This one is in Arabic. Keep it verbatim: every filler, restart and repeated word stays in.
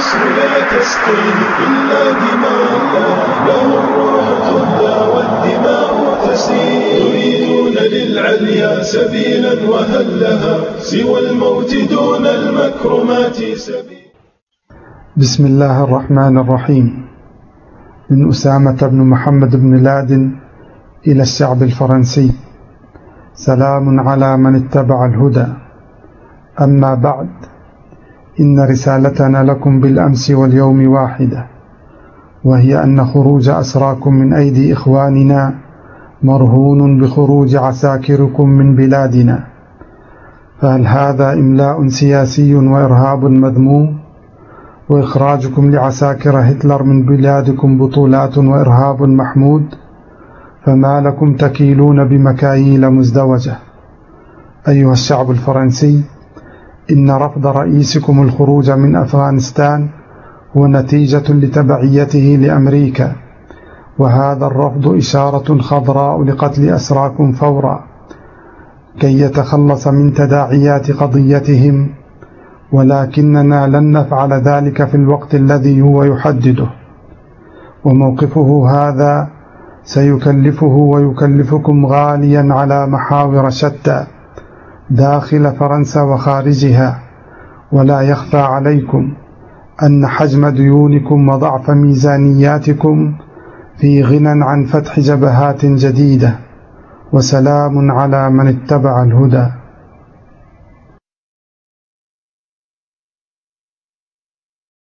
النصر لا تسقيه إلا دماء، له الروح تهدى والدماء تسيل. يريدون للعليا سبيلا وهل لها سوى الموت دون المكرمات سبيل. بسم الله الرحمن الرحيم. من أسامة بن محمد بن لادن إلى الشعب الفرنسي: سلام على من اتبع الهدى. أما بعد، إن رسالتنا لكم بالأمس واليوم واحدة، وهي أن خروج أسراكم من أيدي إخواننا مرهون بخروج عساكركم من بلادنا. فهل هذا إملاء سياسي وإرهاب مذموم؟ وإخراجكم لعساكر هتلر من بلادكم بطولات وإرهاب محمود؟ فما لكم تكيلون بمكاييل مزدوجة؟ أيها الشعب الفرنسي، إن رفض رئيسكم الخروج من أفغانستان هو نتيجة لتبعيته لأمريكا، وهذا الرفض إشارة خضراء لقتل أسراكم فورا كي يتخلص من تداعيات قضيتهم، ولكننا لن نفعل ذلك في الوقت الذي هو يحدده. وموقفه هذا سيكلفه ويكلفكم غاليا على محاور شتى داخل فرنسا وخارجها. ولا يخفى عليكم أن حجم ديونكم وضعف ميزانياتكم في غنى عن فتح جبهات جديدة. وسلام على من اتبع الهدى.